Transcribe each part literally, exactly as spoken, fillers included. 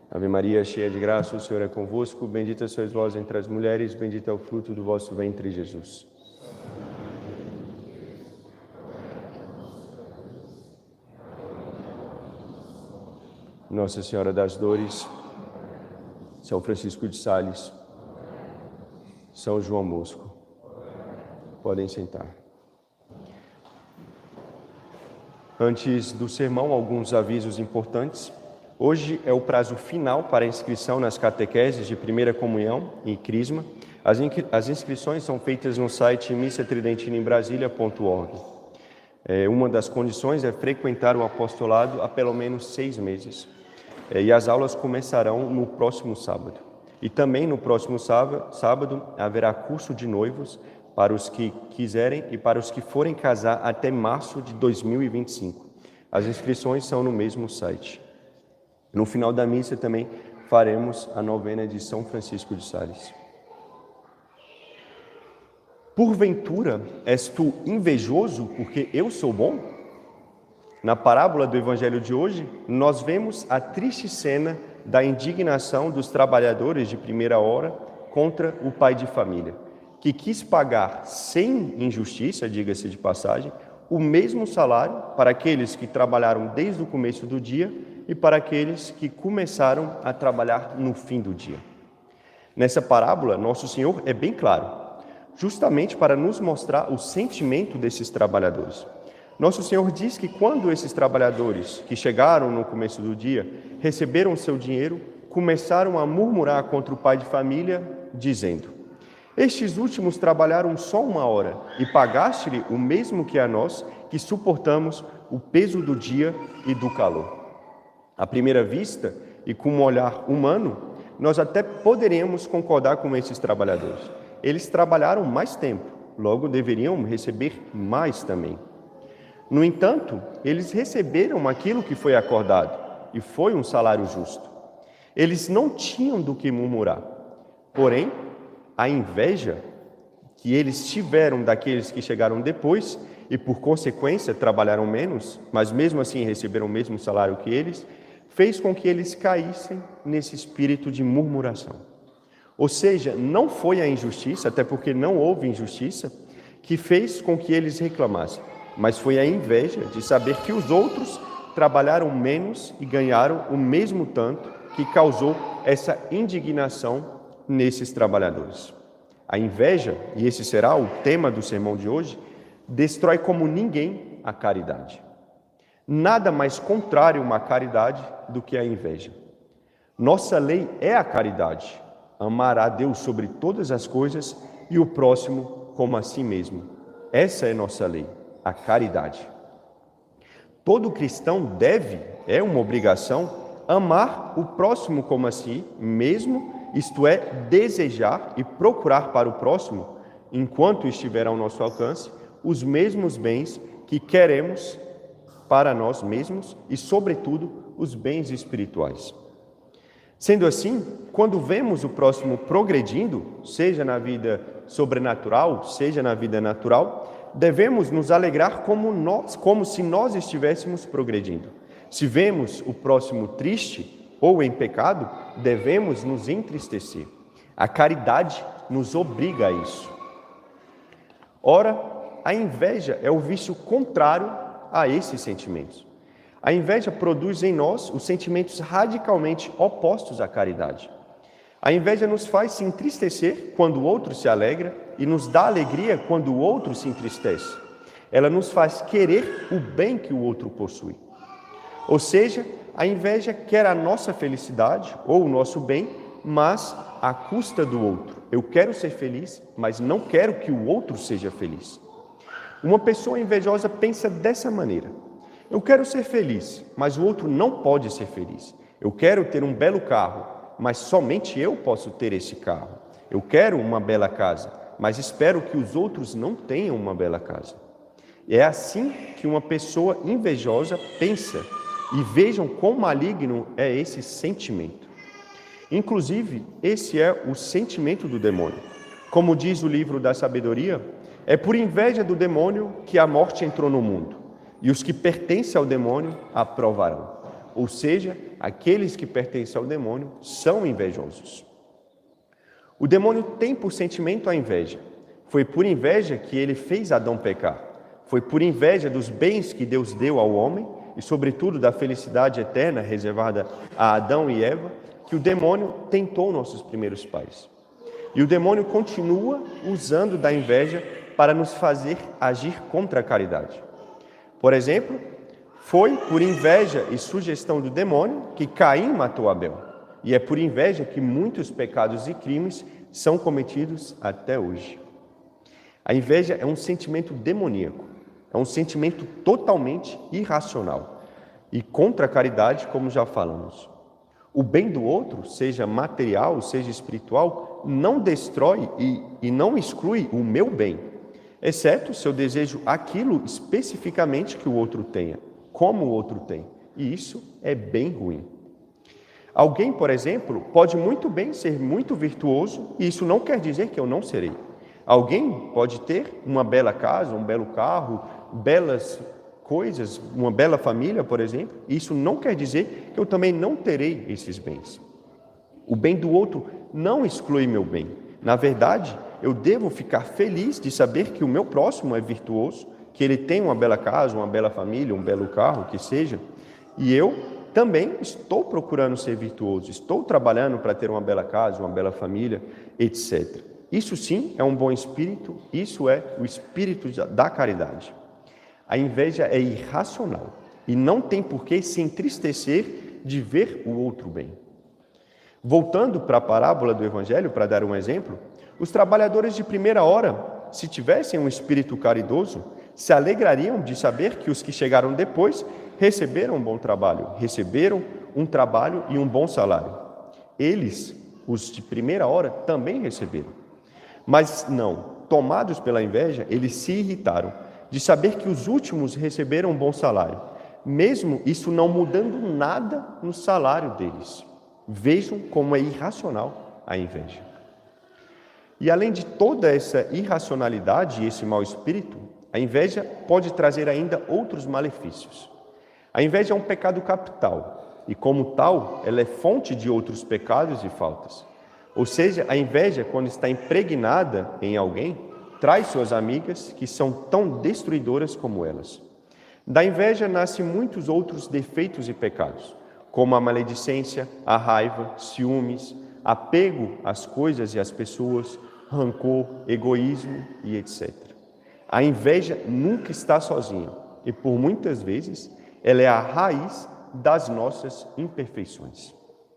Ave Maria, cheia de graça, o Senhor é convosco. Bendita sois vós entre as mulheres, bendito é o fruto do vosso ventre, Jesus. Nossa Senhora das Dores, São Francisco de Sales, São João Bosco. Podem sentar. Antes do sermão, alguns avisos importantes. Hoje é o prazo final para a inscrição nas catequeses de primeira comunhão e crisma. As, as inscrições são feitas no site missa tridentina em brasilia ponto org. É, uma das condições é frequentar o apostolado há pelo menos seis meses. É, e as aulas começarão no próximo sábado. E também no próximo sábado, sábado haverá curso de noivos para os que quiserem e para os que forem casar até março de dois mil e vinte e cinco. As inscrições são no mesmo site. No final da missa também faremos a novena de São Francisco de Sales. Porventura, és tu invejoso porque eu sou bom? Na parábola do Evangelho de hoje, nós vemos a triste cena da indignação dos trabalhadores de primeira hora contra o pai de família, que quis pagar sem injustiça, diga-se de passagem, o mesmo salário para aqueles que trabalharam desde o começo do dia e para aqueles que começaram a trabalhar no fim do dia. Nessa parábola, Nosso Senhor é bem claro, justamente para nos mostrar o sentimento desses trabalhadores. Nosso Senhor diz que quando esses trabalhadores que chegaram no começo do dia receberam seu dinheiro, começaram a murmurar contra o pai de família, dizendo: estes últimos trabalharam só uma hora e pagaste-lhe o mesmo que a nós, que suportamos o peso do dia e do calor. À primeira vista, e com um olhar humano, nós até poderíamos concordar com esses trabalhadores. Eles trabalharam mais tempo, logo deveriam receber mais também. No entanto, eles receberam aquilo que foi acordado, e foi um salário justo. Eles não tinham do que murmurar. Porém, a inveja que eles tiveram daqueles que chegaram depois e, por consequência, trabalharam menos, mas mesmo assim receberam o mesmo salário que eles, fez com que eles caíssem nesse espírito de murmuração. Ou seja, não foi a injustiça, até porque não houve injustiça, que fez com que eles reclamassem, mas foi a inveja de saber que os outros trabalharam menos e ganharam o mesmo tanto, que causou essa indignação nesses trabalhadores. A inveja, e esse será o tema do sermão de hoje, destrói como ninguém a caridade. Nada mais contrário a uma caridade do que a inveja. Nossa lei é a caridade, amar a Deus sobre todas as coisas e o próximo como a si mesmo. Essa é nossa lei, a caridade. Todo cristão deve, é uma obrigação, amar o próximo como a si mesmo, isto é, desejar e procurar para o próximo, enquanto estiver ao nosso alcance, os mesmos bens que queremos para nós mesmos e, sobretudo, os bens espirituais. Sendo assim, quando vemos o próximo progredindo, seja na vida sobrenatural, seja na vida natural, devemos nos alegrar como, nós, como se nós estivéssemos progredindo. Se vemos o próximo triste ou em pecado, devemos nos entristecer. A caridade nos obriga a isso. Ora, a inveja é o vício contrário a esses sentimentos. A inveja produz em nós os sentimentos radicalmente opostos à caridade. A inveja nos faz se entristecer quando o outro se alegra e nos dá alegria quando o outro se entristece. Ela nos faz querer o bem que o outro possui. Ou seja, a inveja quer a nossa felicidade ou o nosso bem, mas à custa do outro. Eu quero ser feliz, mas não quero que o outro seja feliz. Uma pessoa invejosa pensa dessa maneira: eu quero ser feliz, mas o outro não pode ser feliz. Eu quero ter um belo carro, mas somente eu posso ter esse carro. Eu quero uma bela casa, mas espero que os outros não tenham uma bela casa. É assim que uma pessoa invejosa pensa, e vejam quão maligno é esse sentimento. Inclusive, esse é o sentimento do demônio. Como diz o livro da sabedoria, é por inveja do demônio que a morte entrou no mundo, e os que pertencem ao demônio a provarão. ou seja, aqueles que pertencem ao demônio são invejosos. O demônio tem por sentimento a inveja. Foi por inveja que ele fez Adão pecar. Foi por inveja dos bens que Deus deu ao homem e, sobretudo, da felicidade eterna reservada a Adão e Eva, que o demônio tentou nossos primeiros pais. E o demônio continua usando da inveja para nos fazer agir contra a caridade. Por exemplo, foi por inveja e sugestão do demônio que Caim matou Abel. E é por inveja que muitos pecados e crimes são cometidos até hoje. A inveja é um sentimento demoníaco, é um sentimento totalmente irracional e contra a caridade, como já falamos. O bem do outro, seja material, seja espiritual, não destrói e, e não exclui o meu bem, exceto se eu desejo aquilo especificamente que o outro tenha, como o outro tem. E isso é bem ruim. Alguém, por exemplo, pode muito bem ser muito virtuoso e isso não quer dizer que eu não serei. Alguém pode ter uma bela casa, um belo carro, belas coisas, uma bela família, por exemplo, e isso não quer dizer que eu também não terei esses bens. O bem do outro não exclui meu bem. Na verdade, eu devo ficar feliz de saber que o meu próximo é virtuoso, que ele tem uma bela casa, uma bela família, um belo carro, que seja, e eu também estou procurando ser virtuoso, estou trabalhando para ter uma bela casa, uma bela família, etcétera. Isso sim é um bom espírito, isso é o espírito da caridade. A inveja é irracional e não tem por que se entristecer de ver o outro bem. Voltando para a parábola do Evangelho, para dar um exemplo, os trabalhadores de primeira hora, se tivessem um espírito caridoso, se alegrariam de saber que os que chegaram depois receberam um bom trabalho, receberam um trabalho e um bom salário. Eles, os de primeira hora, também receberam. Mas não, tomados pela inveja, eles se irritaram de saber que os últimos receberam um bom salário, mesmo isso não mudando nada no salário deles. Vejam como é irracional a inveja. E além de toda essa irracionalidade e esse mau espírito, a inveja pode trazer ainda outros malefícios. A inveja é um pecado capital e, como tal, ela é fonte de outros pecados e faltas. Ou seja, a inveja, quando está impregnada em alguém, traz suas amigas que são tão destruidoras como elas. Da inveja nascem muitos outros defeitos e pecados, como a maledicência, a raiva, ciúmes, apego às coisas e às pessoas, rancor, egoísmo e etcétera. A inveja nunca está sozinha e, por muitas vezes, ela é a raiz das nossas imperfeições.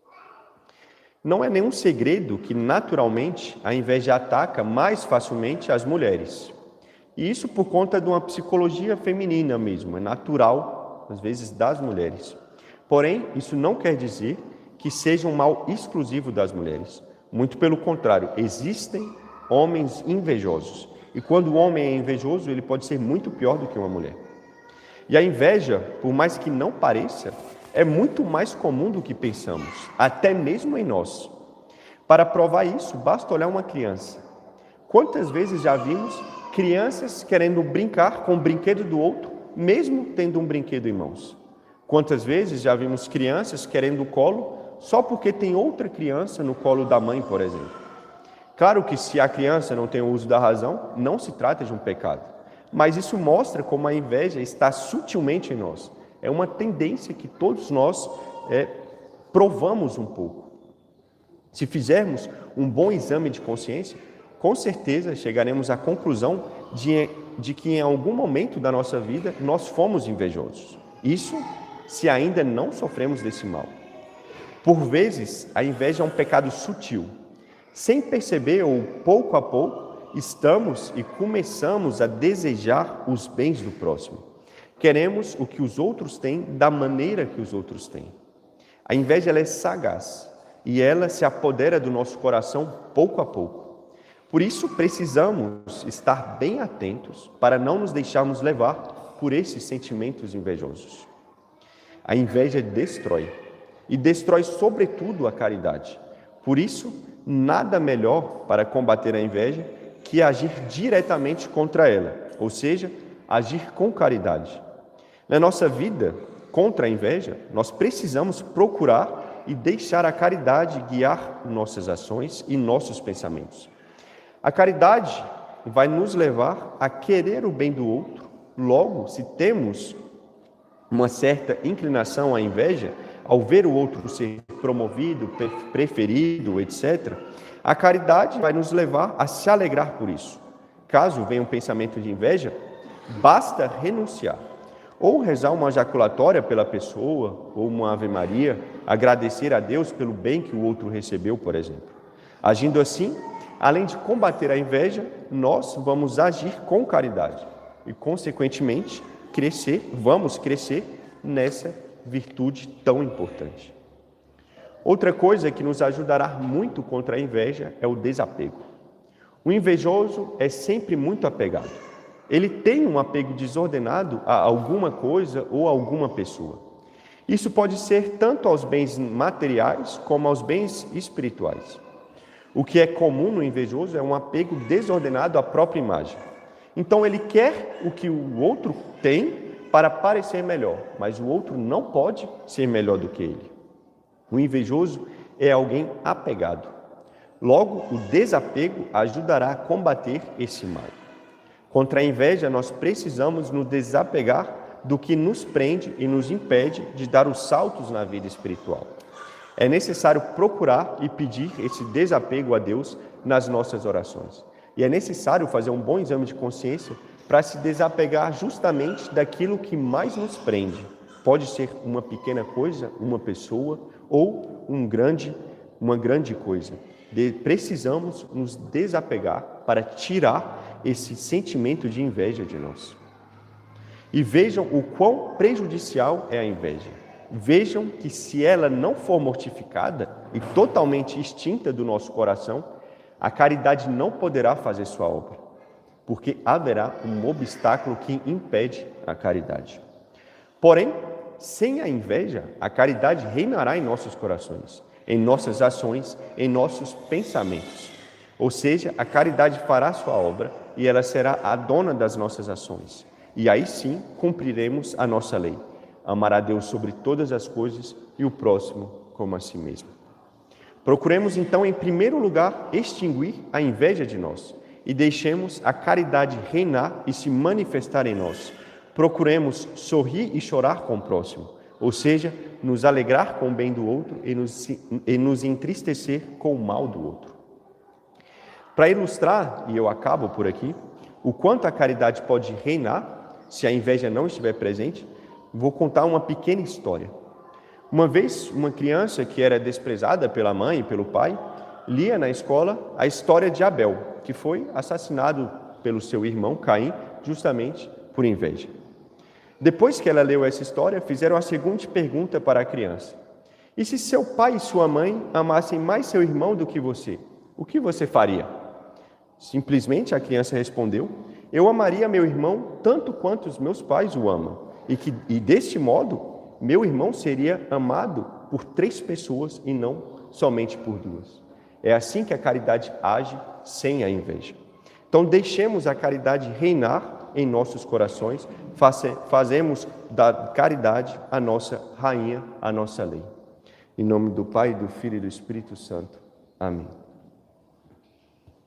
Não é nenhum segredo que, naturalmente, a inveja ataca mais facilmente as mulheres. E isso por conta de uma psicologia feminina mesmo, é natural, às vezes, das mulheres. Porém, isso não quer dizer que seja um mal exclusivo das mulheres. Muito pelo contrário, existem homens invejosos. E quando o homem é invejoso, ele pode ser muito pior do que uma mulher. E a inveja, por mais que não pareça, é muito mais comum do que pensamos, até mesmo em nós. Para provar isso, basta olhar uma criança. Quantas vezes já vimos crianças querendo brincar com o brinquedo do outro, mesmo tendo um brinquedo em mãos? Quantas vezes já vimos crianças querendo o colo só porque tem outra criança no colo da mãe, por exemplo? Claro que se a criança não tem o uso da razão, não se trata de um pecado. Mas isso mostra como a inveja está sutilmente em nós. É uma tendência que todos nós é, provamos um pouco. Se fizermos um bom exame de consciência, com certeza chegaremos à conclusão de, de que em algum momento da nossa vida nós fomos invejosos. Isso se ainda não sofremos desse mal. Por vezes, a inveja é um pecado sutil. Sem perceber ou pouco a pouco, estamos e começamos a desejar os bens do próximo. Queremos o que os outros têm da maneira que os outros têm. A inveja ela é sagaz e ela se apodera do nosso coração pouco a pouco. Por isso, precisamos estar bem atentos para não nos deixarmos levar por esses sentimentos invejosos. A inveja destrói e destrói sobretudo a caridade. Por isso, nada melhor para combater a inveja que agir diretamente contra ela, ou seja, agir com caridade. Na nossa vida, contra a inveja, nós precisamos procurar e deixar a caridade guiar nossas ações e nossos pensamentos. A caridade vai nos levar a querer o bem do outro. Logo, se temos uma certa inclinação à inveja, ao ver o outro ser promovido, preferido, etcétera, a caridade vai nos levar a se alegrar por isso. Caso venha um pensamento de inveja, basta renunciar. Ou rezar uma jaculatória pela pessoa, ou uma Ave Maria, agradecer a Deus pelo bem que o outro recebeu, por exemplo. Agindo assim, além de combater a inveja, nós vamos agir com caridade e, consequentemente, crescer, vamos crescer nessa virtude tão importante. Outra coisa que nos ajudará muito contra a inveja é o desapego. O invejoso é sempre muito apegado. Ele tem um apego desordenado a alguma coisa ou a alguma pessoa. Isso pode ser tanto aos bens materiais como aos bens espirituais. O que é comum no invejoso é um apego desordenado à própria imagem. Então ele quer o que o outro tem para parecer melhor, mas o outro não pode ser melhor do que ele. O invejoso é alguém apegado. Logo, o desapego ajudará a combater esse mal. Contra a inveja, nós precisamos nos desapegar do que nos prende e nos impede de dar os saltos na vida espiritual. É necessário procurar e pedir esse desapego a Deus nas nossas orações. E é necessário fazer um bom exame de consciência para se desapegar justamente daquilo que mais nos prende. Pode ser uma pequena coisa, uma pessoa ou um grande, uma grande coisa. De, precisamos nos desapegar para tirar esse sentimento de inveja de nós. E vejam o quão prejudicial é a inveja. Vejam que se ela não for mortificada e totalmente extinta do nosso coração, a caridade não poderá fazer sua obra, porque haverá um obstáculo que impede a caridade. Porém, sem a inveja, a caridade reinará em nossos corações, em nossas ações, em nossos pensamentos. Ou seja, a caridade fará sua obra e ela será a dona das nossas ações. E aí sim cumpriremos a nossa lei. Amar a Deus sobre todas as coisas e o próximo como a si mesmo. Procuremos então, em primeiro lugar, extinguir a inveja de nós e deixemos a caridade reinar e se manifestar em nós. Procuremos sorrir e chorar com o próximo, ou seja, nos alegrar com o bem do outro e nos, e nos entristecer com o mal do outro. Para ilustrar, e eu acabo por aqui, o quanto a caridade pode reinar se a inveja não estiver presente, vou contar uma pequena história. Uma vez, uma criança que era desprezada pela mãe e pelo pai, lia na escola a história de Abel, que foi assassinado pelo seu irmão Caim, justamente por inveja. Depois que ela leu essa história, fizeram a seguinte pergunta para a criança: e se seu pai e sua mãe amassem mais seu irmão do que você, o que você faria? Simplesmente a criança respondeu: eu amaria meu irmão tanto quanto os meus pais o amam, e que e deste modo meu irmão seria amado por três pessoas e não somente por duas. É assim que a caridade age sem a inveja. Então deixemos a caridade reinar em nossos corações, fazemos da caridade a nossa rainha, a nossa lei. Em nome do Pai, do Filho e do Espírito Santo. Amém.